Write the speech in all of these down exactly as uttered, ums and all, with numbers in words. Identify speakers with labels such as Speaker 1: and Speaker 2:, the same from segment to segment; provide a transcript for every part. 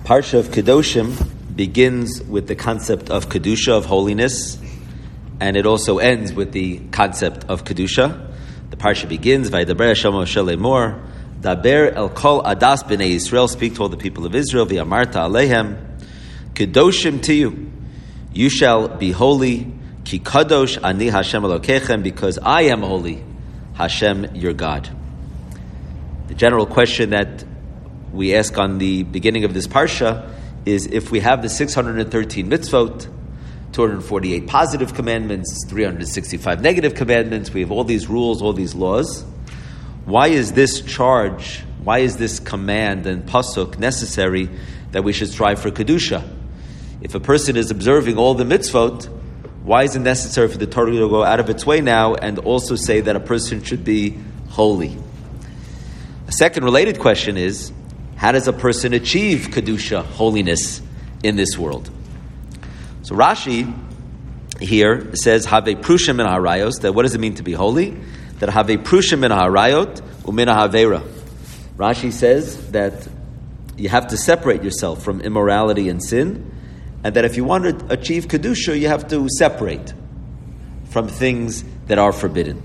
Speaker 1: Parsha of Kedoshim begins with the concept of Kedusha, of holiness, and it also ends with the concept of Kedusha. The Parsha begins, Vaydaber Hashem Moshe Lemor, Daber el kol adas b'nei Yisrael, speak to all the people of Israel, v'amarta aleihem, Kedoshim to you, you shall be holy, ki kadosh ani Hashem Elokechem, because I am holy, Hashem your God. The general question that we ask on the beginning of this parsha is, if we have the six hundred thirteen mitzvot, two hundred forty-eight positive commandments, three hundred sixty-five negative commandments, we have all these rules, all these laws, why is this charge, why is this command and pasuk necessary that we should strive for Kedusha? If a person is observing all the mitzvot, why is it necessary for the Torah to go out of its way now and also say that a person should be holy? A second related question is, how does a person achieve Kedusha, holiness, in this world? So Rashi here says, Have prushim min harayos, that what does it mean to be holy? That have prushim min harayot umin havera. Rashi says that you have to separate yourself from immorality and sin, and that if you want to achieve Kedusha, you have to separate from things that are forbidden.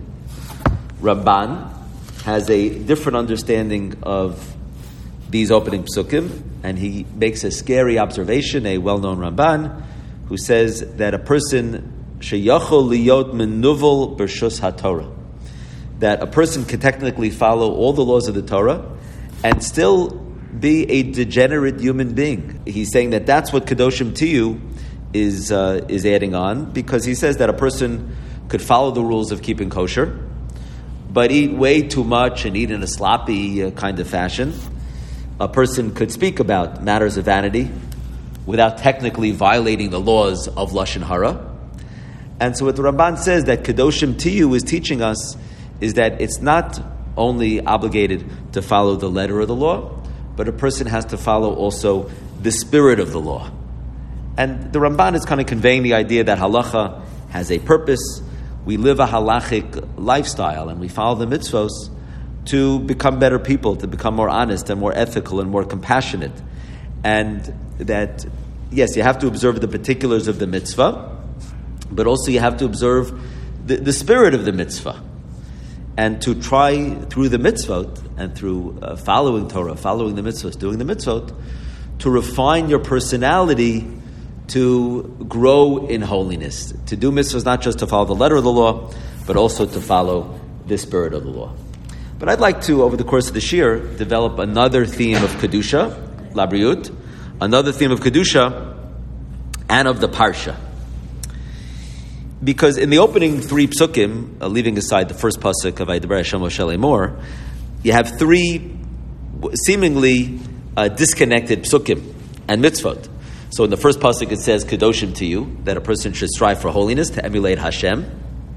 Speaker 1: Ramban has a different understanding of these opening psukim, and he makes a scary observation, a well-known Ramban, who says that a person sheyachol liyot menuvel b'rshus haTorah, that a person can technically follow all the laws of the Torah and still be a degenerate human being. He's saying that that's what Kedoshim to you is uh, is adding on, because he says that a person could follow the rules of keeping kosher, but eat way too much and eat in a sloppy uh, kind of fashion. A person could speak about matters of vanity without technically violating the laws of Lashon Hara. And so what the Ramban says that Kedoshim to you is teaching us is that it's not only obligated to follow the letter of the law, but a person has to follow also the spirit of the law. And the Ramban is kind of conveying the idea that halacha has a purpose. We live a halachic lifestyle and we follow the mitzvos to become better people, to become more honest and more ethical and more compassionate. And that, yes, you have to observe the particulars of the mitzvah, but also you have to observe the, the spirit of the mitzvah. And to try through the mitzvot and through uh, following Torah, following the mitzvot, doing the mitzvot, to refine your personality to grow in holiness. To do mitzvahs not just to follow the letter of the law, but also to follow the spirit of the law. But I'd like to, over the course of the shir, develop another theme of Kedusha, Labriut, another theme of Kedusha, and of the Parsha. Because in the opening three psukim, uh, leaving aside the first pasuk of Vaydaber Hashem Moshe Lemor, you have three seemingly uh, disconnected psukim and mitzvot. So in the first pasuk it says, Kedoshim to you, that a person should strive for holiness, to emulate Hashem.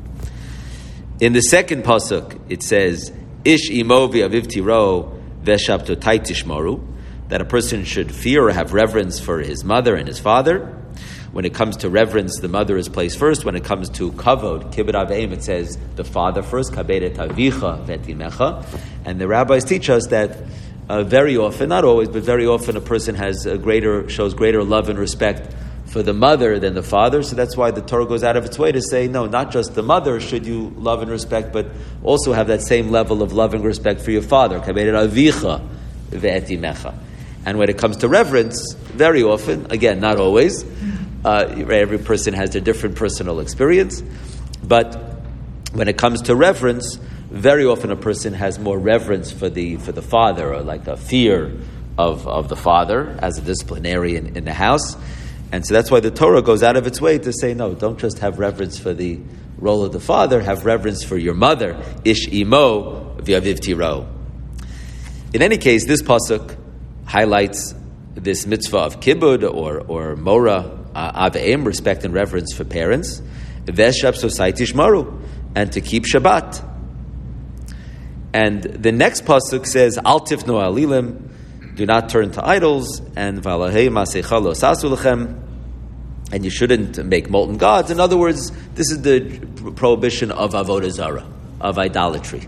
Speaker 1: In the second pasuk it says, Ish imo v'aviv tiro v'shabtotai tishmaru, that a person should fear or have reverence for his mother and his father. When it comes to reverence, the mother is placed first. When it comes to kavod, kibbud aveim, it says the father first, kabed et avicha v'et imecha. And the rabbis teach us that uh, very often, not always, but very often, a person has a greater shows greater love and respect for the mother than the father. So that's why the Torah goes out of its way to say, no, not just the mother should you love and respect, but also have that same level of love and respect for your father. Kabed et avicha v'et imecha. And when it comes to reverence, very often, again, not always, uh, every person has their different personal experience, but when it comes to reverence, very often a person has more reverence for the for the father, or like a fear of, of the father as a disciplinarian in the house. And so that's why the Torah goes out of its way to say, no, don't just have reverence for the role of the father, have reverence for your mother, ish imo v'aviv tiro. In any case, this pasuk highlights this mitzvah of kibbud or or mora uh, aveim, respect and reverence for parents, v'shab sosai tishmaru, and to keep Shabbat. And the next pasuk says, Al tifnu alilim, do not turn to idols, and valahei masecha lo sasu lechem, and you shouldn't make molten gods. In other words, this is the prohibition of avodah zarah, of idolatry.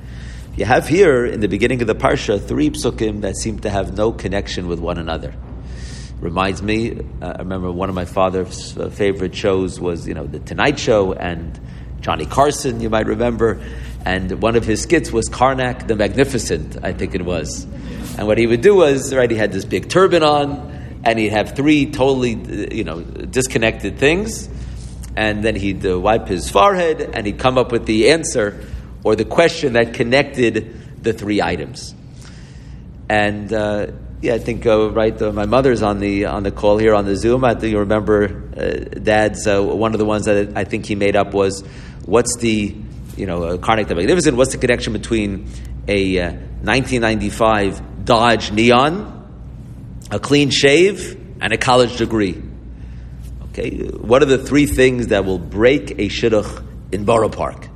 Speaker 1: You have here, in the beginning of the Parsha, three psukim that seem to have no connection with one another. reminds me, uh, I remember one of my father's uh, favorite shows was, you know, The Tonight Show and Johnny Carson, you might remember. And one of his skits was Karnak the Magnificent, I think it was. And what he would do was, right, he had this big turban on, and he'd have three totally, you know, disconnected things. And then he'd uh, wipe his forehead, and he'd come up with the answer or the question that connected the three items. And uh, yeah, I think uh, right. Uh, my mother's on the on the call here on the Zoom. I think you remember uh, Dad's uh, one of the ones that I think he made up was, what's the you know uh, Karnak the Magnificent? What's the connection between a uh, nineteen ninety-five Dodge Neon, a clean shave, and a college degree? Okay, what are the three things that will break a shidduch in Borough Park?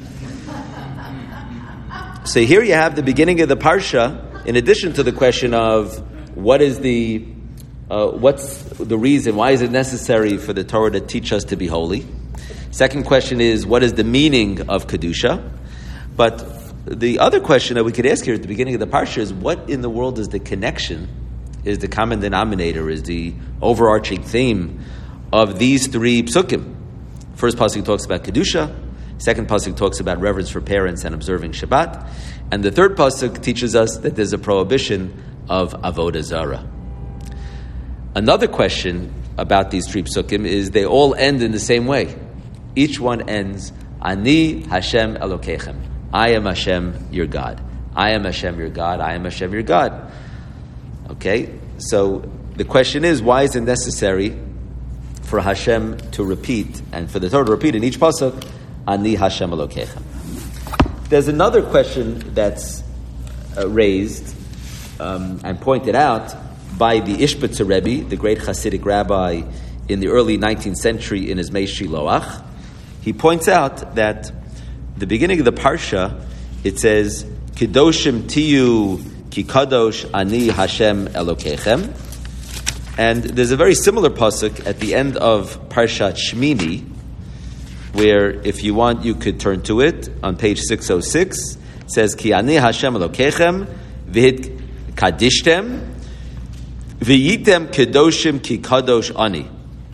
Speaker 1: So here you have the beginning of the parsha. In addition to the question of what is the, uh, what's the reason, why is it necessary for the Torah to teach us to be holy? Second question is, what is the meaning of Kedusha? But the other question that we could ask here at the beginning of the parsha is, what in the world is the connection, is the common denominator, is the overarching theme of these three psukim? First pasuk talks about Kedusha. Second pasuk talks about reverence for parents and observing Shabbat. And the third pasuk teaches us that there's a prohibition of avodah zarah. Another question about these three psukim is they all end in the same way. Each one ends, Ani Hashem Elokechem. I am Hashem, your God. I am Hashem, your God. I am Hashem, your God. Okay, so the question is, why is it necessary for Hashem to repeat, and for the Torah to repeat in each pasuk, Ani Hashem Elokechem? There's another question that's uh, raised um, and pointed out by the Ishbitzer Rebbe, the great Hasidic rabbi in the early nineteenth century in his Mei Shiloach. He points out that the beginning of the parsha, it says, Kedoshim tiyu ki kadosh ani Hashem Elokechem. And there's a very similar pasuk at the end of Parshat Shmini, where if you want, you could turn to it on page six oh six. It says, Ki ani Hashem Elokechem v'hit kadishtem v'yitem kedoshim ki kadosh ani.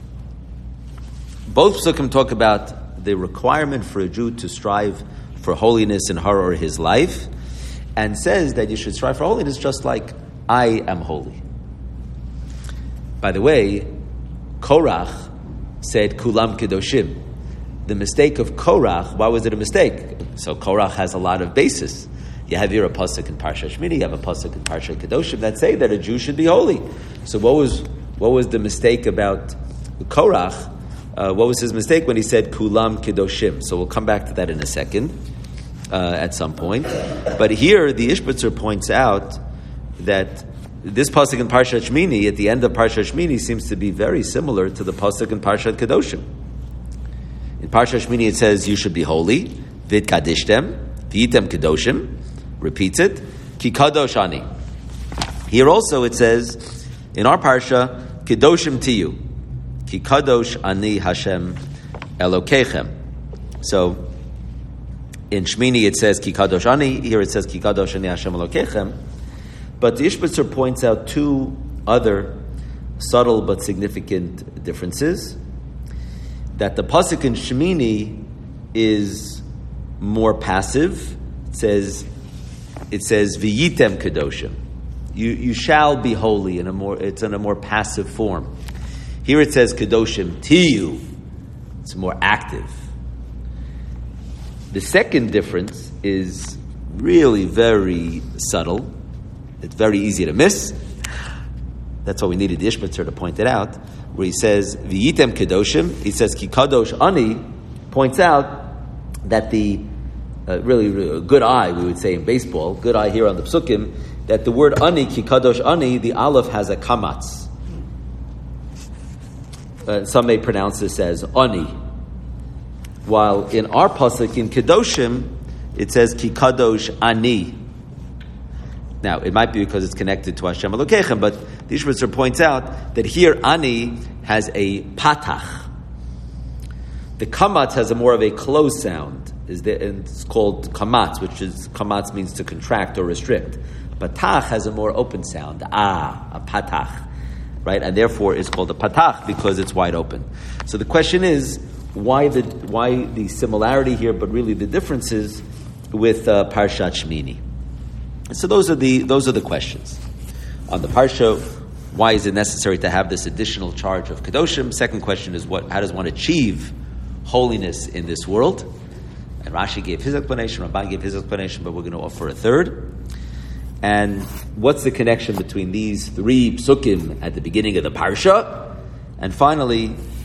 Speaker 1: Both psukim talk about the requirement for a Jew to strive for holiness in her or his life, and says that you should strive for holiness just like I am holy. By the way, Korach said Kulam Kedoshim. The mistake of Korach, why was it a mistake? So Korach has a lot of basis. You have here a pasuk in Parshat Shmini, you have a pasuk in Parshat Kedoshim that say that a Jew should be holy. So what was what was the mistake about Korach? Uh, what was his mistake when he said Kulam Kedoshim? So we'll come back to that in a second, uh, at some point. But here the Ishbitzer points out that this pasuk in Parshat Shmini, at the end of Parshat Shmini, seems to be very similar to the pasuk in Parshat Kedoshim. In Parshat Shmini it says, you should be holy, vid kadishtem, v'item kedoshim, repeats it, ki kadosh ani. Here also it says, in our parsha, kedoshim tiyu, ki kadosh ani Hashem Elokechem. So, in Shmini it says, ki kadosh ani, here it says, ki kadosh ani Hashem Elokechem. But the Ishbitzer points out two other subtle but significant differences. That the pasuk in Shemini is more passive. It says, it says v'yitem kedoshim. You you shall be holy in a more. It's in a more passive form. Here it says kedoshim tiyu. It's more active. The second difference is really very subtle. It's very easy to miss. That's why we needed the Ishbitzer to point it out. Where he says v'yitem kedoshim, he says ki kadosh ani, points out that the uh, really, really good eye, we would say in baseball, good eye here on the psukim, that the word ani, ki kadosh ani, the aleph has a kamatz. Uh, some may pronounce this as ani. While in our pasuk in kedoshim, it says ki kadosh ani. Now, it might be because it's connected to Hashem Elokechem, but the Ishbitzer points out that here ani has a patach. The kamatz has a more of a close sound. Is there, and it's called kamatz, which is, kamatz means to contract or restrict. Patach has a more open sound. Ah, a patach. right? And therefore it's called a patach because it's wide open. So the question is, why the why the similarity here, but really the differences with uh, Parshat Shmini? So those are the those are the questions on the parsha. Why is it necessary to have this additional charge of Kedoshim? Second question is, what? How does one achieve holiness in this world? And Rashi gave his explanation, Ramban gave his explanation, but we're going to offer a third. And what's the connection between these three psukim at the beginning of the parsha? And finally,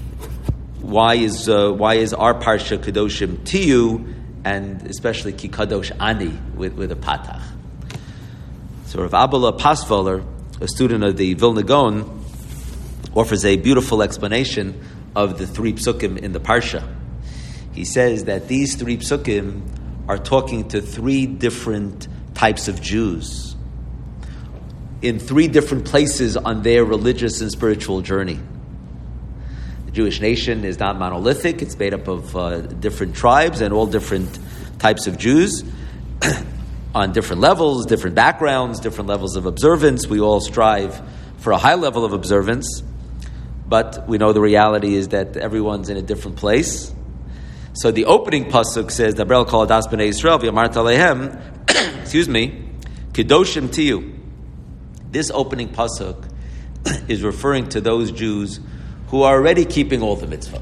Speaker 1: why is uh, why is our parsha Kedoshim Tiyu, and especially Ki Kadosh Ani with, with a patach? So Rav Abba Pasvaler, a student of the Vilna Gaon, offers a beautiful explanation of the three psukim in the parsha. He says that these three psukim are talking to three different types of Jews in three different places on their religious and spiritual journey. The Jewish nation is not monolithic. It's made up of uh, different tribes and all different types of Jews on different levels, different backgrounds, different levels of observance. We all strive for a high level of observance, but we know the reality is that everyone's in a different place. So the opening pasuk says, "Dabrel kol adas b'nei Yisrael v'yamart alehem," excuse me, "Kedoshim tiyu." This opening pasuk is referring to those Jews who are already keeping all the mitzvot.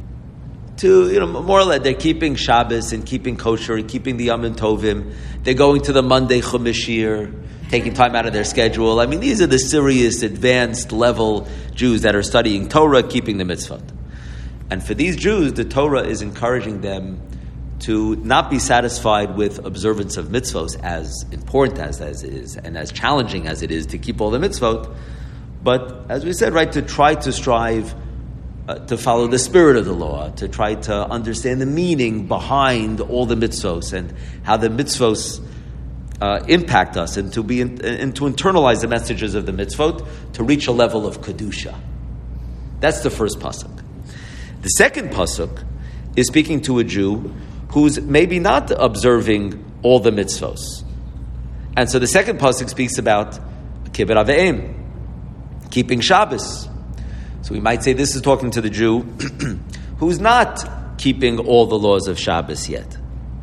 Speaker 1: To, you know, more or less, they're keeping Shabbos and keeping kosher and keeping the Yom Tovim. They're going to the Monday Chumash year, taking time out of their schedule. I mean, these are the serious, advanced level Jews that are studying Torah, keeping the mitzvot. And for these Jews, the Torah is encouraging them to not be satisfied with observance of mitzvot, as important as that is, and as challenging as it is to keep all the mitzvot, but, as we said, right, to try to strive uh, to follow the spirit of the law, to try to understand the meaning behind all the mitzvot and how the mitzvot uh, impact us, and to be in, and to internalize the messages of the mitzvot to reach a level of kedusha. That's the first pasuk. The second pasuk is speaking to a Jew who's maybe not observing all the mitzvos. And so the second pasuk speaks about kibbud aveim, keeping Shabbos. So we might say this is talking to the Jew who's not keeping all the laws of Shabbos yet.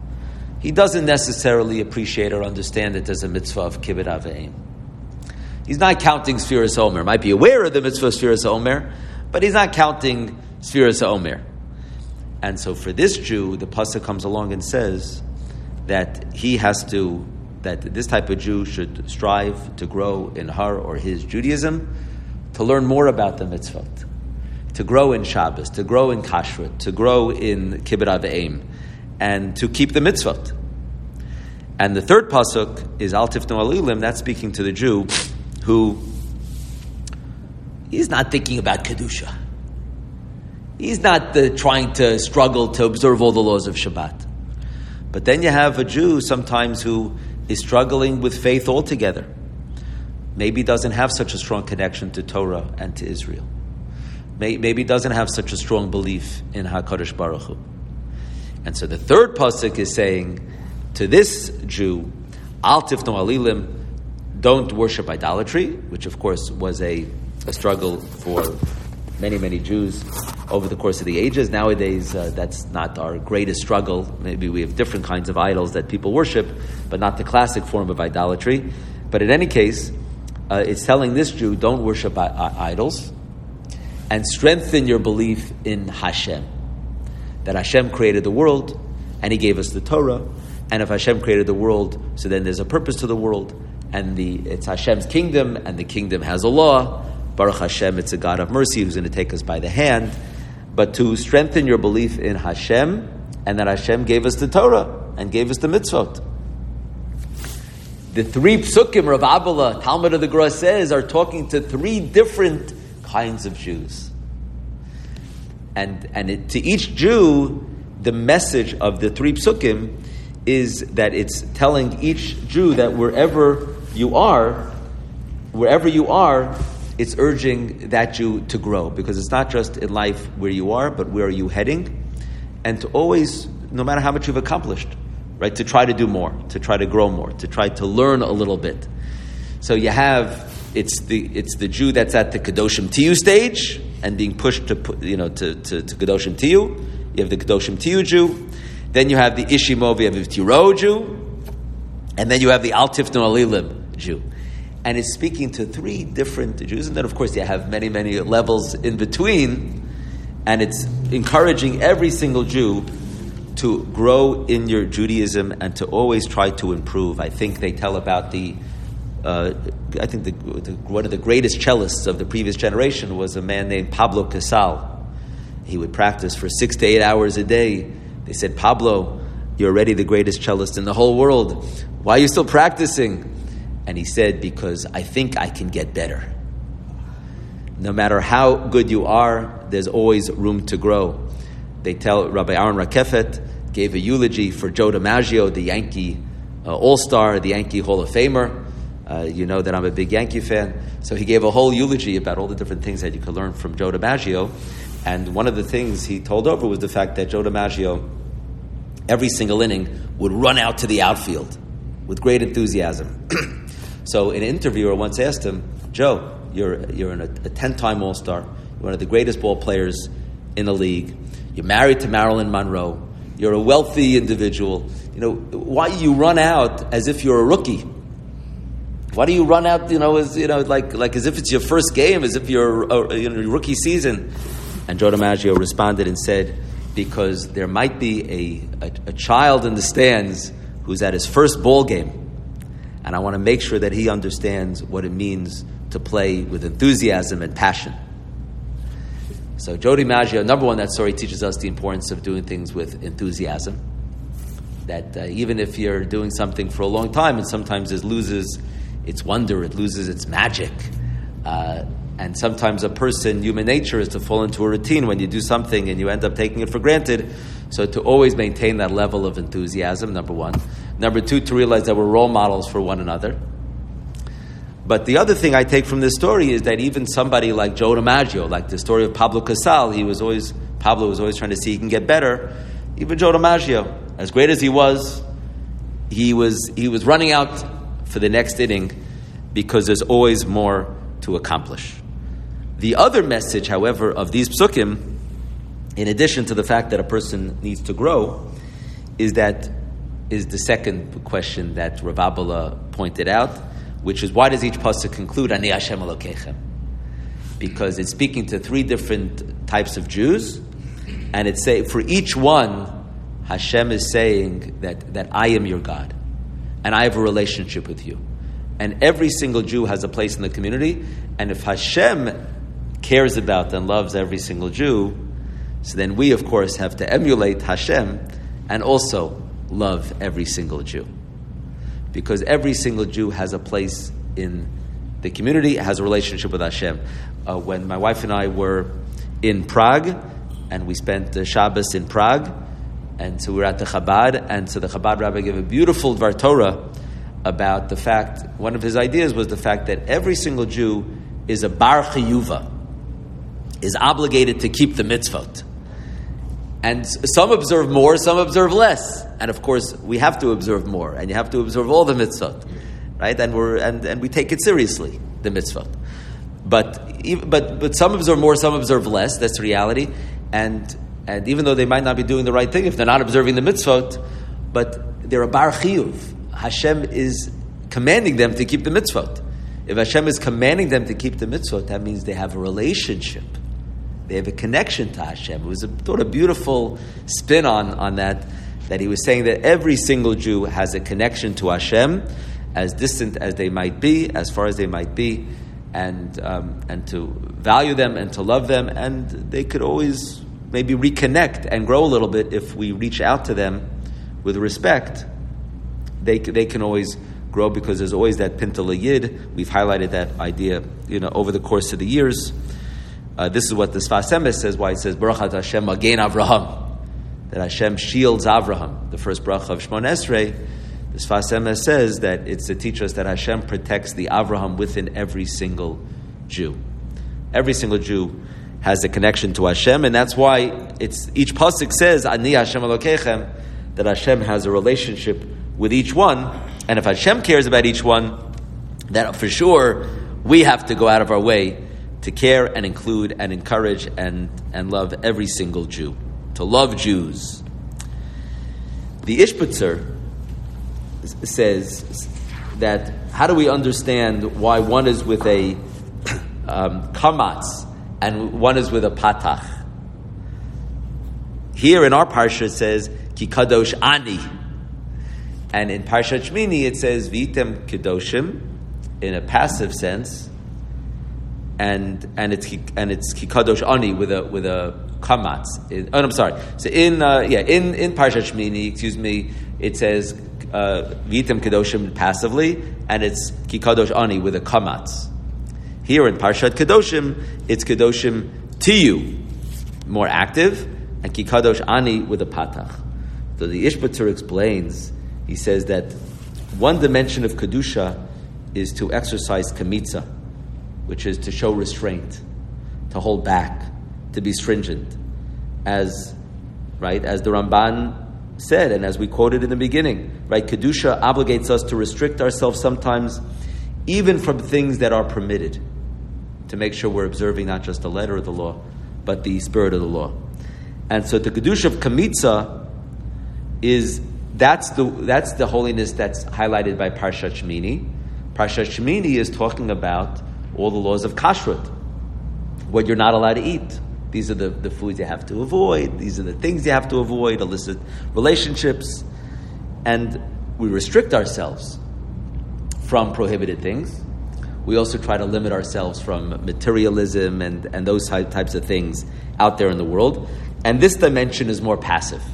Speaker 1: He doesn't necessarily appreciate or understand it as a mitzvah of kibbud aveim. He's not counting Sfiras Omer. Might be aware of the mitzvah of Sfiras Omer, but he's not counting Sfiras Omer. And so for this Jew, the pasuk comes along and says that he has to, that this type of Jew should strive to grow in her or his Judaism, to learn more about the mitzvot, to grow in Shabbos, to grow in Kashrut, to grow in Kibbud Aveim, and to keep the mitzvot. And the third pasuk is Al Tifnu Alilim. That's speaking to the Jew who he's not thinking about Kedusha. He's not the, trying to struggle to observe all the laws of Shabbat. But then you have a Jew sometimes who is struggling with faith altogether. Maybe doesn't have such a strong connection to Torah and to Israel. Maybe doesn't have such a strong belief in HaKadosh Baruch Hu. And so the third pasuk is saying to this Jew, Al Tifnu Alilim, don't worship idolatry, which of course was a, a struggle for many, many Jews over the course of the ages. Nowadays, uh, that's not our greatest struggle. Maybe we have different kinds of idols that people worship, but not the classic form of idolatry. But in any case, uh, it's telling this Jew, don't worship I- I- idols, and strengthen your belief in Hashem. That Hashem created the world, and He gave us the Torah, and if Hashem created the world, so then there's a purpose to the world, and the it's Hashem's kingdom, and the kingdom has a law. Baruch Hashem, it's a God of mercy who's going to take us by the hand. But to strengthen your belief in Hashem, and that Hashem gave us the Torah and gave us the mitzvot. The three psukim, Rav Abba, Talmud of the Gra says, are talking to three different kinds of Jews. And and it, to each Jew, the message of the three psukim is that it's telling each Jew that wherever you are, wherever you are, it's urging that Jew to grow, because it's not just in life where you are, but where are you heading, and to always, no matter how much you've accomplished, right, to try to do more, to try to grow more, to try to learn a little bit. So you have it's the it's the Jew that's at the Kedoshim Tiyu stage and being pushed to you know to to, to Kedoshim Tiyu. You have the Kedoshim Tiyu Jew, then you have the Ishimov Tiro Jew, and then you have the Al Tifnu Alilim Jew. And it's speaking to three different Jews, and then of course you have many many levels in between, and it's encouraging every single Jew to grow in your Judaism and to always try to improve. I think they tell about the, uh, I think the, the, one of the greatest cellists of the previous generation was a man named Pablo Casal. He would practice for six to eight hours a day. They said, Pablo, you're already the greatest cellist in the whole world. Why are you still practicing? And he said, because I think I can get better. No matter how good you are, there's always room to grow. They tell Rabbi Aaron Rakefet gave a eulogy for Joe DiMaggio, the Yankee uh, All-Star, the Yankee Hall of Famer. Uh, you know that I'm a big Yankee fan. So he gave a whole eulogy about all the different things that you could learn from Joe DiMaggio. And one of the things he told over was the fact that Joe DiMaggio, every single inning, would run out to the outfield with great enthusiasm. So an interviewer once asked him, Joe, you're, you're an, a ten-time All-Star. You're one of the greatest ball players in the league. You're married to Marilyn Monroe. You're a wealthy individual. You know, why do you run out as if you're a rookie? Why do you run out, you know, as you know, like like as if it's your first game, as if you're a, you know, rookie season? And Joe DiMaggio responded and said, because there might be a, a, a child in the stands who's at his first ball game, and I want to make sure that he understands what it means to play with enthusiasm and passion. So Joe DiMaggio, number one, that story teaches us the importance of doing things with enthusiasm. That uh, even if you're doing something for a long time, and sometimes it loses its wonder, it loses its magic. Uh, and sometimes a person, human nature is to fall into a routine when you do something and you end up taking it for granted. So to always maintain that level of enthusiasm, number one. Number two, to realize that we're role models for one another. But the other thing I take from this story is that even somebody like Joe DiMaggio, like the story of Pablo Casal, he was always Pablo was always trying to see he can get better. Even Joe DiMaggio, as great as he was, he was he was running out for the next inning because there's always more to accomplish. The other message, however, of these psukim, in addition to the fact that a person needs to grow, is that is the second question that Rav Abela pointed out, which is why does each pasuk conclude Ani Hashem Elokechem? Because it's speaking to three different types of Jews, and it's say for each one, Hashem is saying that that I am your God, and I have a relationship with you, and every single Jew has a place in the community. And if Hashem cares about and loves every single Jew, so then we, of course, have to emulate Hashem and also love every single Jew. Because every single Jew has a place in the community, has a relationship with Hashem. Uh, when my wife and I were in Prague, and we spent the Shabbos in Prague, and so we were at the Chabad, and so the Chabad rabbi gave a beautiful Dvar Torah about the fact, one of his ideas was the fact that every single Jew is a bar chiyuva, is obligated to keep the mitzvot. And some observe more, some observe less. And of course, we have to observe more, and you have to observe all the mitzvot, right? And we're and, and we take it seriously, the mitzvot. But but but some observe more, some observe less. That's the reality. And and even though they might not be doing the right thing, if they're not observing the mitzvot, but they're a bar chiyuv. Hashem is commanding them to keep the mitzvot. If Hashem is commanding them to keep the mitzvot, that means they have a relationship. They have a connection to Hashem. It was a, thought a beautiful spin on, on that, that he was saying that every single Jew has a connection to Hashem, as distant as they might be, as far as they might be, and um, and to value them and to love them, and they could always maybe reconnect and grow a little bit if we reach out to them with respect. They they can always grow because there's always that pinta yid. We've highlighted that idea, you know, over the course of the years. Uh, this is what the Sfas Emes says, why it says, Baruch Ata Hashem Magen Avraham, that Hashem shields Avraham, the first bracha of Shmon Esrei. The Sfas Emes says that it's to teach us that Hashem protects the Avraham within every single Jew. Every single Jew has a connection to Hashem, and that's why it's each pasuk says, Ani Hashem Elokechem, that Hashem has a relationship with each one, and if Hashem cares about each one, that for sure we have to go out of our way to care and include and encourage and, and love every single Jew, to love Jews. The Ishbitzer says that how do we understand why one is with a um, kamatz and one is with a patach? Here in our parsha it says ki kadosh ani, and in Parshat Shmini it says vitem kedoshim in a passive sense, and and it's and it's ki kadosh ani with a with a kamatz. Oh, I'm sorry. So in uh, yeah in in Parshat Shmini, excuse me, it says uh, vitem kedoshim passively, and it's ki kadosh ani with a kamatz. Here in Parshat Kedoshim, it's kedoshim tiyu, more active, and ki kadosh ani with a patach. So the Ishbitzer explains. He says that one dimension of kedusha is to exercise kamitza, which is to show restraint, to hold back, to be stringent, as right as the Ramban said, and as we quoted in the beginning. Right, kedusha obligates us to restrict ourselves sometimes, even from things that are permitted, to make sure we're observing not just the letter of the law, but the spirit of the law. And so the kedusha of kamitza is that's the that's the holiness that's highlighted by Parshat Shmini. Parshat Shmini is talking about all the laws of kashrut, what you're not allowed to eat. These are the, the foods you have to avoid. These are the things you have to avoid, illicit relationships. And we restrict ourselves from prohibited things. We also try to limit ourselves from materialism and, and those types of things out there in the world. And this dimension is more passive.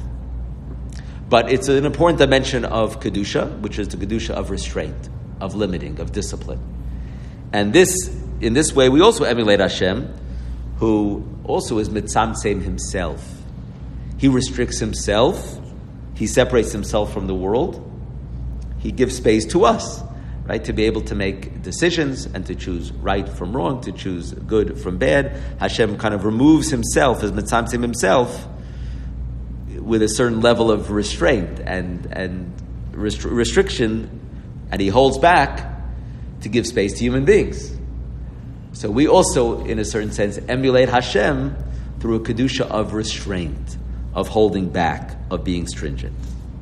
Speaker 1: But it's an important dimension of Kedusha, which is the Kedusha of restraint, of limiting, of discipline. And this, in this way, we also emulate Hashem, who also is mitzamtzem himself. He restricts himself. He separates himself from the world. He gives space to us, right, to be able to make decisions and to choose right from wrong, to choose good from bad. Hashem kind of removes himself as mitzamtzem himself with a certain level of restraint and and rest- restriction, and he holds back to give space to human beings. So we also, in a certain sense, emulate Hashem through a kedusha of restraint, of holding back, of being stringent.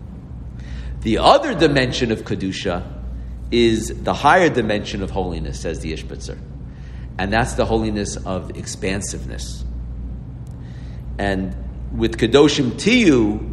Speaker 1: The other dimension of kedusha is the higher dimension of holiness, says the Ishbitzer, and that's the holiness of expansiveness. And with Kedoshim Tiyu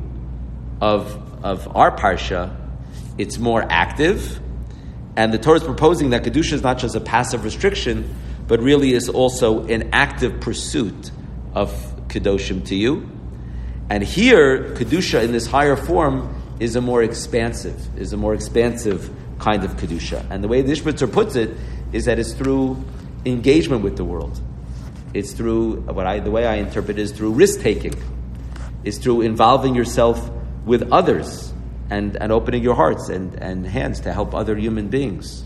Speaker 1: of, of our Parsha, it's more active. And the Torah is proposing that Kedusha is not just a passive restriction, but really is also an active pursuit of Kedoshim Tiyu. And here, Kedusha in this higher form is a more expansive, is a more expansive kind of Kedusha. And the way the Ishbitzer puts it is that it's through engagement with the world. It's through, what I, the way I interpret it is through risk-taking. Is through involving yourself with others and, and opening your hearts and, and hands to help other human beings.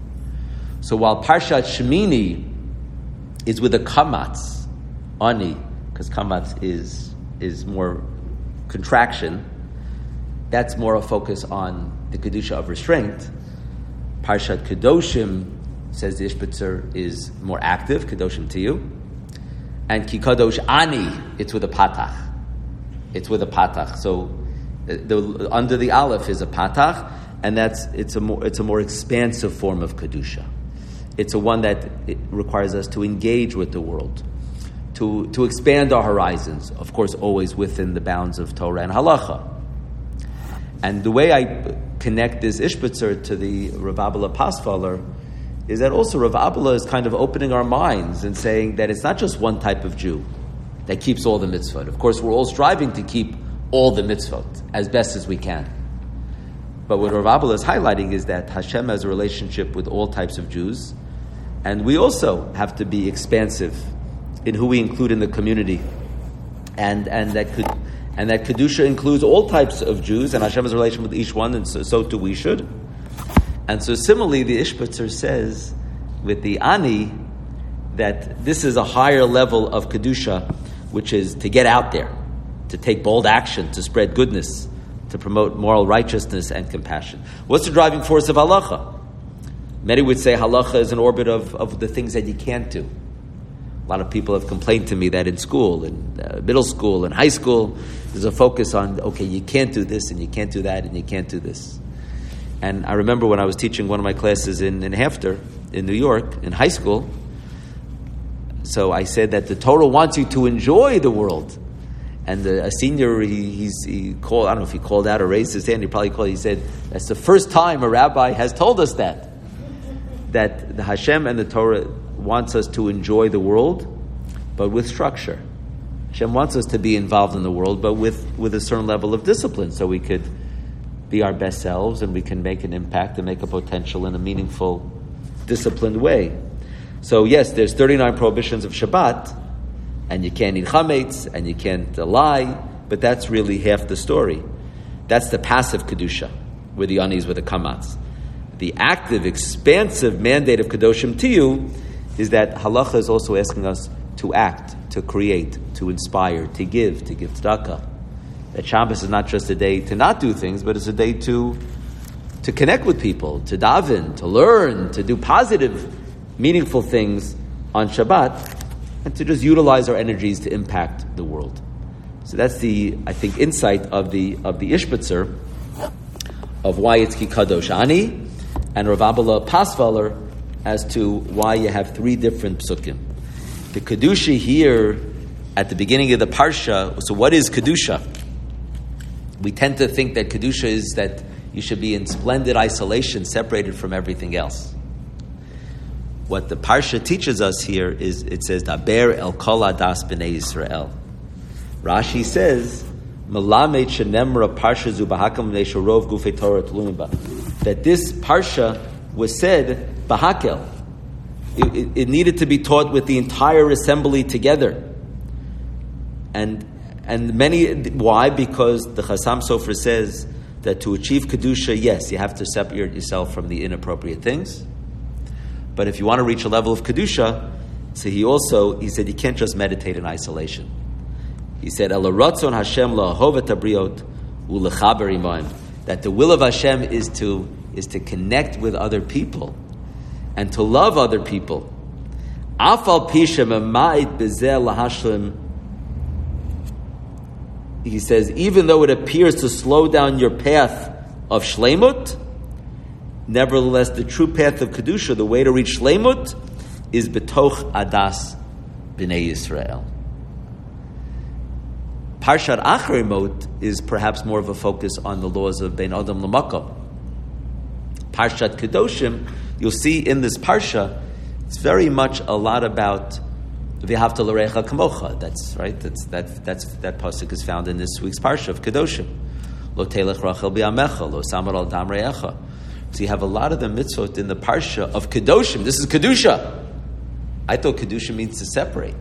Speaker 1: So while Parshat Shemini is with a kamatz, ani, because kamatz is is more contraction, that's more a focus on the kedusha of restraint. Parshat Kedoshim, says the Ishbitzer, is more active, Kedoshim Tiyu. And Ki Kadosh Ani, it's with a patach. It's with a patach. So the, the, under the aleph is a patach, and that's it's a more it's a more expansive form of kedusha. It's a one that it requires us to engage with the world, to to expand our horizons. Of course, always within the bounds of Torah and halacha. And the way I connect this Ishbitzer to the Rav Abba Pasvalar is that also Rav Abba is kind of opening our minds and saying that it's not just one type of Jew that keeps all the mitzvot. Of course, we're all striving to keep all the mitzvot as best as we can. But what Rav Abba is highlighting is that Hashem has a relationship with all types of Jews, and we also have to be expansive in who we include in the community, and and that could and that kedusha includes all types of Jews, and Hashem has a relation with each one, and so, so too we should. And so similarly, the Ishbitzer says with the ani that this is a higher level of kedusha, which is to get out there, to take bold action, to spread goodness, to promote moral righteousness and compassion. What's the driving force of halacha? Many would say halacha is an orbit of, of the things that you can't do. A lot of people have complained to me that in school, in uh, middle school, in high school, there's a focus on, okay, you can't do this, and you can't do that, and you can't do this. And I remember when I was teaching one of my classes in, in Hafter, in New York, in high school, so I said that the Torah wants you to enjoy the world. And the, a senior, he, he's, he called, I don't know if he called out or raised his hand, he probably called, he said, that's the first time a rabbi has told us that. That the Hashem and the Torah wants us to enjoy the world, but with structure. Hashem wants us to be involved in the world, but with, with a certain level of discipline, so we could be our best selves and we can make an impact and make a potential in a meaningful, disciplined way. So yes, there's thirty-nine prohibitions of Shabbat, and you can't eat chametz, and you can't uh, lie, but that's really half the story. That's the passive kedusha, where the anis, where the kamatz. The active, expansive mandate of Kedoshim Tiyu is that halacha is also asking us to act, to create, to inspire, to give, to give tzedakah. That Shabbos is not just a day to not do things, but it's a day to, to connect with people, to daven, to learn, to do positive, meaningful things on Shabbat, and to just utilize our energies to impact the world. So that's the, I think, insight of the of the Ishbitzer of why it's Ki Kadosh Ani, and Rav Abba Pasvaler as to why you have three different psukim. The Kedusha here at the beginning of the Parsha, so what is Kedusha? We tend to think that Kedusha is that you should be in splendid isolation, separated from everything else. What the Parsha teaches us here is, it says, Daber el kol adas b'nei Yisrael. Rashi says, Melamed shenemra Parsha zu b'hakam b'nei shorov gufei Torah tluim ba. That this Parsha was said b'hakel. It, it, it needed to be taught with the entire assembly together. And and many, why? Because the Chasam Sofer says that to achieve Kedusha, yes, you have to separate yourself from the inappropriate things. But if you want to reach a level of Kedusha, so he also, he said you can't just meditate in isolation. He said, Ela ratzon Hashem la'ahov et habriot u'lechaber imayim. That the will of Hashem is to is to connect with other people and to love other people. Afal pishem emait bezel lahashlim. He says, even though it appears to slow down your path of shleimut, nevertheless, the true path of Kedusha, the way to reach shleimut, is betoch adas b'nei Yisrael. Parshat Acharei is perhaps more of a focus on the laws of Bein Adam L'Makom. Parshat Kedoshim, you'll see in this parsha, it's very much a lot about V'havta l'recha kamocha. That's right. That's that. That's that pasuk is found in this week's parsha of Kedoshim. Lo telech rachel bi'amecha, lo samar al dam re'echa. So you have a lot of the mitzvot in the parsha of Kedoshim. This is Kedusha. I thought Kedusha means to separate.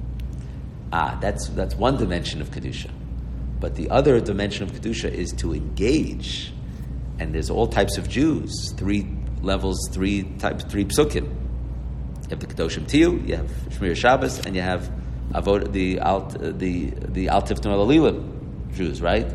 Speaker 1: Ah, that's that's one dimension of Kedusha. But the other dimension of Kedusha is to engage. And there's all types of Jews, three levels, three types, three psukim. You have the Kedoshim Tiyu, you have Shmir Shabbos, and you have Avod, the Alt, the the Al Tifton Alilim Jews, right?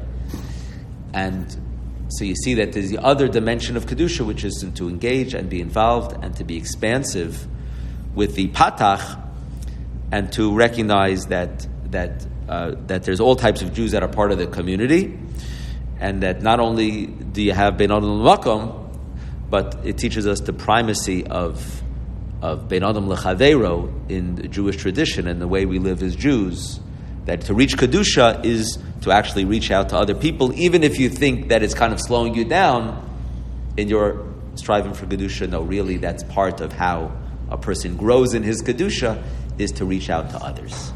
Speaker 1: And so you see that there's the other dimension of Kedusha, which is to engage and be involved and to be expansive with the Patach, and to recognize that that uh, that there's all types of Jews that are part of the community, and that not only do you have Bein Adam L'Makom, but it teaches us the primacy of of Bein Adam L'Chaveiro in the Jewish tradition and the way we live as Jews. That to reach Kedusha is to actually reach out to other people, even if you think that it's kind of slowing you down in your striving for Kedusha. No, really, that's part of how a person grows in his Kedusha, is to reach out to others.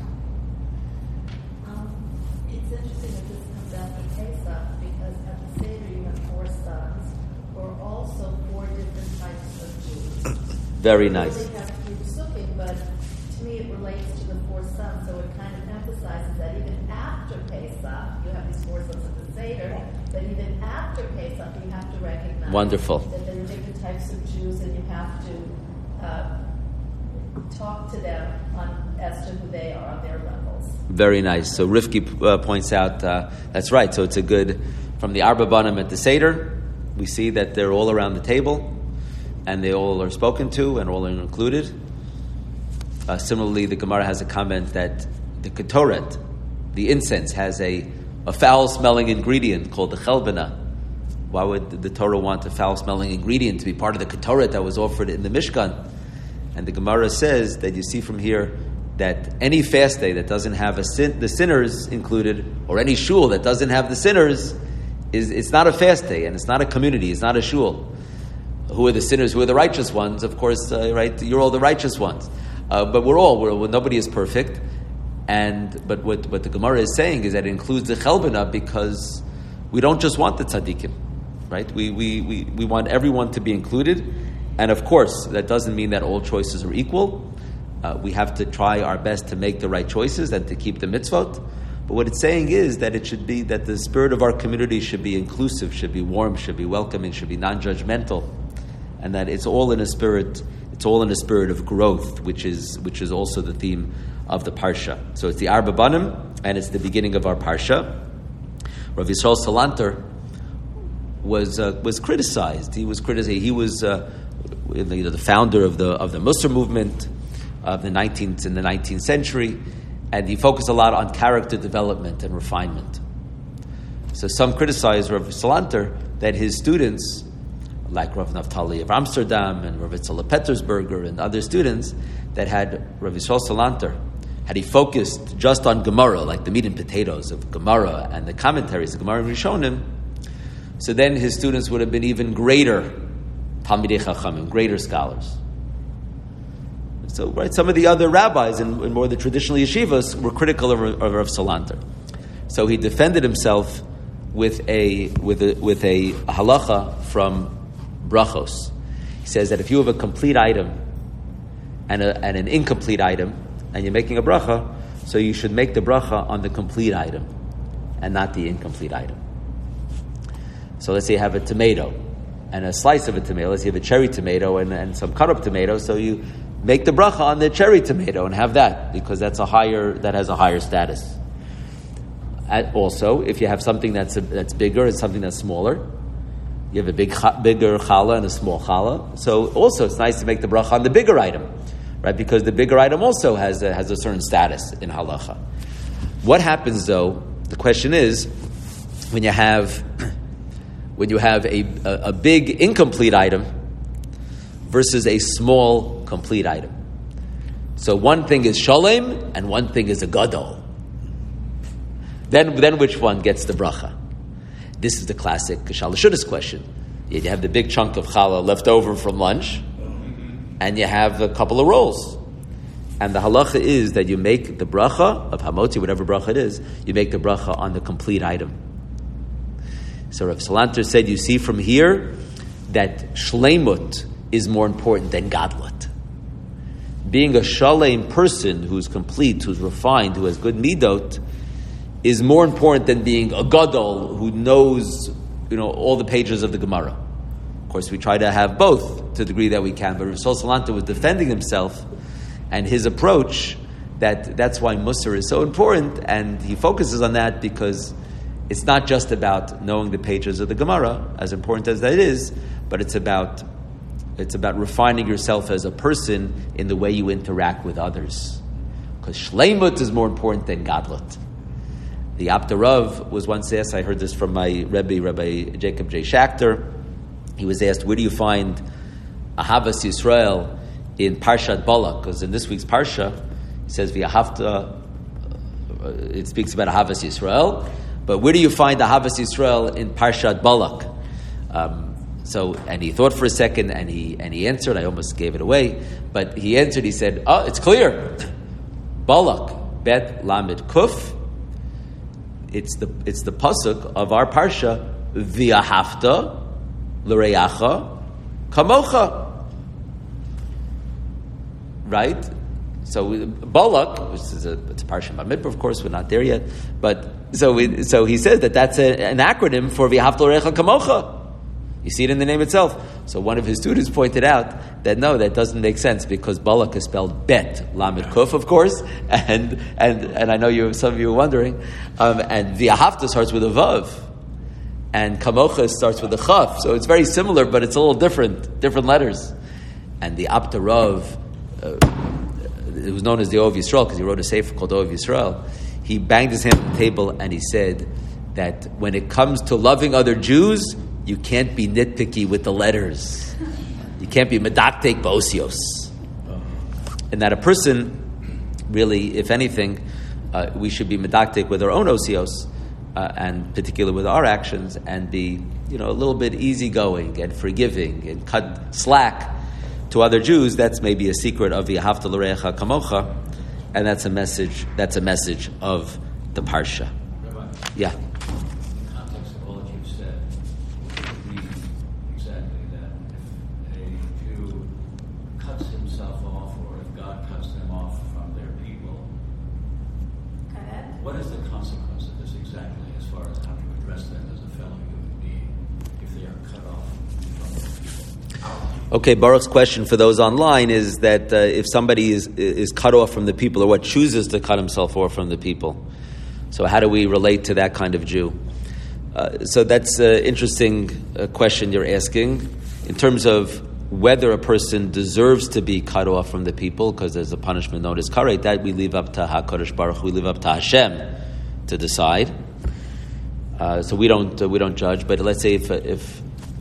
Speaker 2: Um, it's interesting that this comes after Pesach, because at the Seder you have four sons, who are also four different types of Jews.
Speaker 1: Very nice.
Speaker 2: They have three psukim, but to me it relates to the four sons, so it kind of emphasizes that even after Pesach, you have these four sons of the Seder, but even after Pesach you have to recognize
Speaker 1: Wonderful.
Speaker 2: that there are different types of Jews, and you have to uh, talk to them on, as to who they are on their levels.
Speaker 1: Very nice. So Rivki uh, points out, uh, that's right, so it's a good, from the Arba Banim at the Seder, we see that they're all around the table, and they all are spoken to, and all are included. Uh, similarly, the Gemara has a comment that the ketoret, the incense, has a, a foul-smelling ingredient called the chelbena. Why would the Torah want a foul-smelling ingredient to be part of the ketoret that was offered in the Mishkan? And the Gemara says that you see from here that any fast day that doesn't have a sin, the sinners included, or any shul that doesn't have the sinners, is it's not a fast day, and it's not a community, it's not a shul. Who are the sinners? Who are the righteous ones? Of course, uh, right? You're all the righteous ones. Uh, but we're all, we're, we're, nobody is perfect. And But what, what the Gemara is saying is that it includes the chelbena because we don't just want the tzaddikim, right? We, we, we, we want everyone to be included. And of course, that doesn't mean that all choices are equal. Uh, we have to try our best to make the right choices and to keep the mitzvot. But what it's saying is that it should be that the spirit of our community should be inclusive, should be warm, should be welcoming, should be non-judgmental, and that it's all in a spirit. It's all in a spirit of growth, which is which is also the theme of the parsha. So it's the Arba Banim, and it's the beginning of our parsha. Rav Yisrael Salanter was uh, was criticized. He was criticized. He was uh, you know, the founder of the of the Musar movement of the nineteenth in the nineteenth century, and he focused a lot on character development and refinement. So some criticize Rav Salanter that his students, like Rav Naftali of Amsterdam and Rav Itzhak of Petersburger and other students, that had Rav Yisrael Salanter, had he focused just on Gemara, like the meat and potatoes of Gemara and the commentaries of Gemara and Rishonim, so then his students would have been even greater Talmidei Chachamim, greater scholars. So, right, some of the other rabbis in, in more the traditional yeshivas were critical of, of Rav Salanter. So he defended himself with a with a with a halacha from brachos. He says that if you have a complete item and a, and an incomplete item, and you're making a bracha, so you should make the bracha on the complete item and not the incomplete item. So let's say you have a tomato and a slice of a tomato. Let's say you have a cherry tomato and, and some cut up tomato. So you make the bracha on the cherry tomato and have that, because that's a higher that has a higher status. And also, if you have something that's a, that's bigger and something that's smaller, you have a big bigger challah and a small challah. So also, it's nice to make the bracha on the bigger item, right? Because the bigger item also has a, has a certain status in halacha. What happens though? The question is, when you have when you have a a, a big incomplete item versus a small complete item. So one thing is shalem and one thing is a gadol. Then, then which one gets the bracha? This is the classic Shalashudas question. You have the big chunk of challah left over from lunch, and you have a couple of rolls. And the halacha is that you make the bracha of hamotzi, whatever bracha it is, you make the bracha on the complete item. So Rav Salanter said, you see from here that shleimut is more important than gadlut. Being a shalem person who's complete, who's refined, who has good midot, is more important than being a gadol who knows, you know, all the pages of the Gemara. Of course, we try to have both to the degree that we can, but Rav Salanter was defending himself and his approach, that that's why Musar is so important, and he focuses on that because it's not just about knowing the pages of the Gemara, as important as that is, but it's about It's about refining yourself as a person in the way you interact with others. Because shleimut is more important than gadlut. The Apter Rav was once asked, I heard this from my Rebbe, Rabbi Jacob J. Schachter. He was asked, where do you find Ahavas Yisrael in Parshat Balak? Because in this week's Parsha, he says, V'ahavta, it speaks about Ahavas Yisrael, but where do you find Ahavas Yisrael in Parshat Balak? Um, So, and he thought for a second, and he and he answered. I almost gave it away, but he answered. He said, "Oh, it's clear. Balak bet lamed kuf. It's the it's the pasuk of our parsha. V'ahavta l'reyacha kamocha. Right. So Balak, which is a it's a parsha Bamidbar, of course, we're not there yet. But so we, so he says that that's a, an acronym for v'ahavta l'reyacha kamocha. You see it in the name itself. So one of his students pointed out that no, that doesn't make sense because Balak is spelled bet, lamed kuf, of course, and and and I know you some of you were wondering, um, and v'ahavta starts with a vav, and kamocha starts with a chaf. So it's very similar, but it's a little different, different letters. and the Abtarov, uh, it was known as the Oav Yisrael because he wrote a sefer called Oav Yisrael. He banged his hand on the table and he said that when it comes to loving other Jews, you can't be nitpicky with the letters. You can't be medaktek ba'osios. And that a person, really, if anything, uh, we should be medaktek with our own osios, uh, and particularly with our actions, and be, you know, a little bit easygoing and forgiving and cut slack to other Jews. That's maybe a secret of the Ahavta l'reacha kamocha, and that's a message. That's a message of the parsha.
Speaker 3: Rabbi,
Speaker 1: yeah.
Speaker 3: in the context of all that you've said, would it be exactly that if a Jew cuts himself off, or if God cuts them off from their people,
Speaker 2: Go ahead.
Speaker 3: what is the consequence of this exactly, as far as how to address them as a fellow human being if they are cut off from their people?
Speaker 1: Okay, Baruch's question for those online is that uh, if somebody is is cut off from the people, or what chooses to cut himself off from the people, so how do we relate to that kind of Jew? Uh, so that's an interesting uh, question you're asking in terms of whether a person deserves to be cut off from the people, because there's a punishment known as karet. That we leave up to HaKadosh Baruch, we leave up to Hashem to decide. Uh, so we don't uh, we don't judge. But let's say if if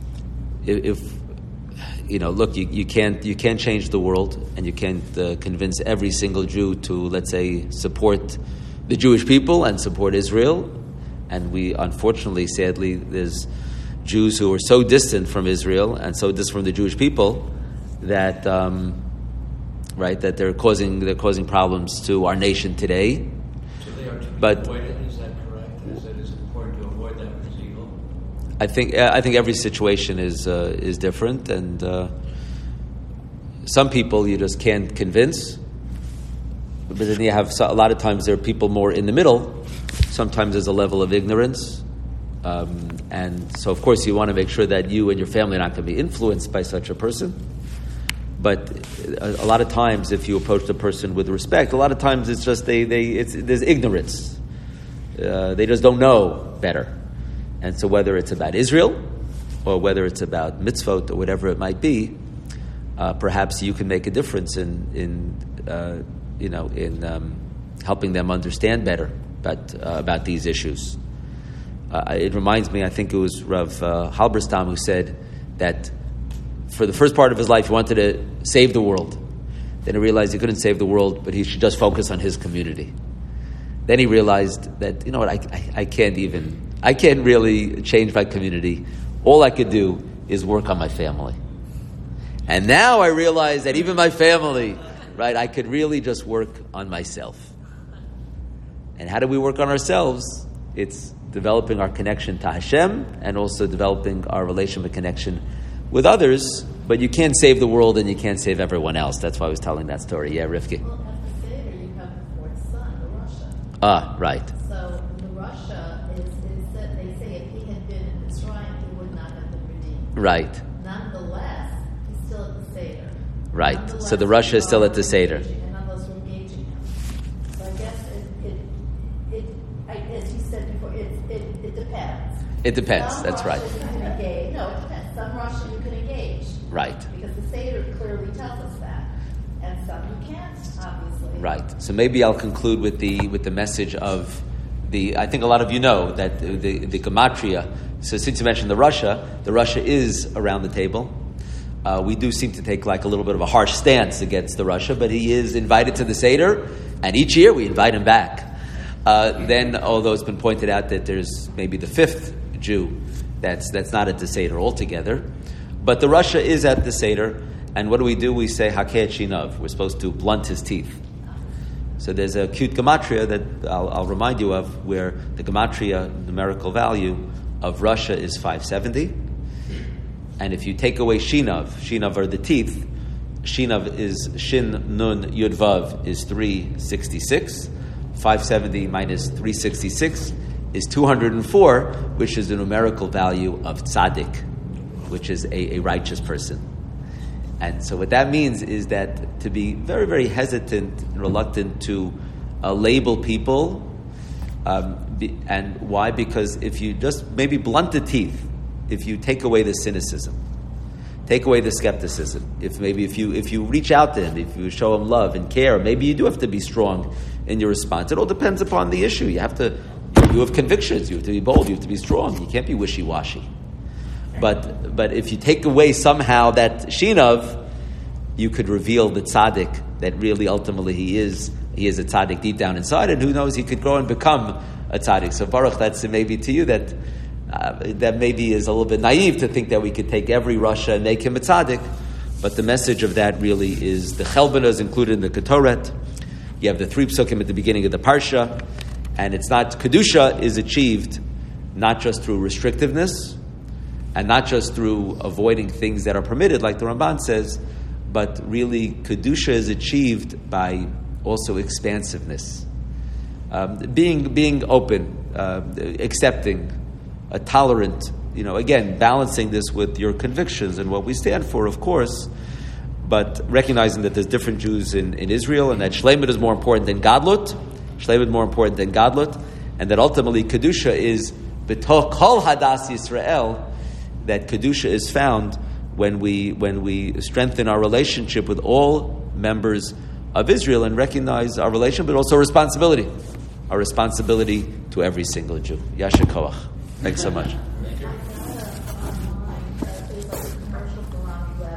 Speaker 1: if you know, look, you, you can't you can't change the world, and you can't uh, convince every single Jew to, let's say, support the Jewish people and support Israel. And we, unfortunately, sadly, there's Jews who are so distant from Israel and so distant from the Jewish people that, um, right, that they're causing they're causing problems to our nation today.
Speaker 3: So they are to be
Speaker 1: But
Speaker 3: avoided, is that correct? Is it is important to avoid that with zeal?
Speaker 1: I think I think every situation is uh, is different, and uh, some people you just can't convince. But then you have so, a lot of times there are people more in the middle. Sometimes there's a level of ignorance, um, and so of course you want to make sure that you and your family are not going to be influenced by such a person. But a, a lot of times, if you approach the person with respect, a lot of times it's just they they it's there's ignorance. Uh, they just don't know better. And so whether it's about Israel or whether it's about mitzvot or whatever it might be, uh, perhaps you can make a difference in, in uh, you know, in um, helping them understand better about, uh, about these issues. Uh, it reminds me, I think it was Rav uh, Halberstam who said that for the first part of his life he wanted to save the world. Then he realized he couldn't save the world, but he should just focus on his community. Then he realized that, you know what, I, I, I can't even... I can't really change my community. All I could do is work on my family. And now I realize that even my family, right, I could really just work on myself. And how do we work on ourselves? It's developing our connection to Hashem and also developing our relationship connection with others. But you can't save the world and you can't save everyone else. That's why I was telling that story. Yeah, Rivki.
Speaker 2: Well, at the Seder, you have the fourth son, the Russia.
Speaker 1: Ah, right.
Speaker 2: So the Russia is, is that they say if he had been in Mitzrayim, he would not have been redeemed.
Speaker 1: Right.
Speaker 2: Nonetheless, he's still at the Seder.
Speaker 1: Right.
Speaker 2: Nonetheless,
Speaker 1: So the Russia is still at the
Speaker 2: we're
Speaker 1: Seder.
Speaker 2: engaging, and nonetheless we're engaging him. So I guess it, it, it I, as you said before, it, it, it depends.
Speaker 1: It depends.
Speaker 2: Some
Speaker 1: That's right.
Speaker 2: Russia you can engage. No, it depends. Some Russia you can engage.
Speaker 1: Right.
Speaker 2: Because the Seder clearly tells us that. And some you can't, obviously.
Speaker 1: Right. So maybe I'll conclude with the with the message of the. I think a lot of you know that the the, the gematria. So since you mentioned the Russia, the Russia is around the table. Uh, we do seem to take like a little bit of a harsh stance against the Russia, but he is invited to the Seder, and each year we invite him back. Uh, then, although it's been pointed out that there's maybe the fifth Jew that's that's not at the Seder altogether, but the Russia is at the Seder, and what do we do? We say Hakeh Shinav. We're supposed to blunt his teeth. So there's a cute gematria that I'll, I'll remind you of, where the gematria numerical value of Russia is five seventy, and if you take away Shinav, Shinav are the teeth. Shinav is Shin Nun Yud Vav is three sixty-six. five seventy minus three sixty-six is two hundred four, which is the numerical value of tzaddik, which is a, a righteous person. And so what that means is that to be very, very hesitant and reluctant to uh, label people, um, be, and why? Because if you just maybe blunt the teeth, if you take away the cynicism, take away the skepticism. If maybe if you if you reach out to him, if you show him love and care, maybe you do have to be strong in your response. It all depends upon the issue. You have to, you have convictions. You have to be bold. You have to be strong. You can't be wishy-washy. But but if you take away somehow that shinav, you could reveal the tzaddik that really ultimately he is. He is a tzaddik deep down inside, and who knows, he could grow and become a tzaddik. So Baruch, that's maybe to you that uh, that maybe is a little bit naive to think that we could take every Rasha and make him a tzaddik. But the message of that really is the Chelbana is included in the Ketoret. You have the three psukim at the beginning of the parsha, and it's not kedusha is achieved not just through restrictiveness and not just through avoiding things that are permitted, like the Ramban says, but really kedusha is achieved by also expansiveness, um, being being open, uh, accepting, uh, tolerant. You know, again, balancing this with your convictions and what we stand for, of course, but recognizing that there's different Jews in, in Israel, and that Shleimut is more important than Gadlut, Shleimut is more important than Gadlut, and that ultimately Kedusha is B'toch Kol Hadas Yisrael, that Kedusha is found when we when we strengthen our relationship with all members of Israel and recognize our relation, but also responsibility, our responsibility to every single Jew. Yasher Koach. Thanks so much.
Speaker 2: I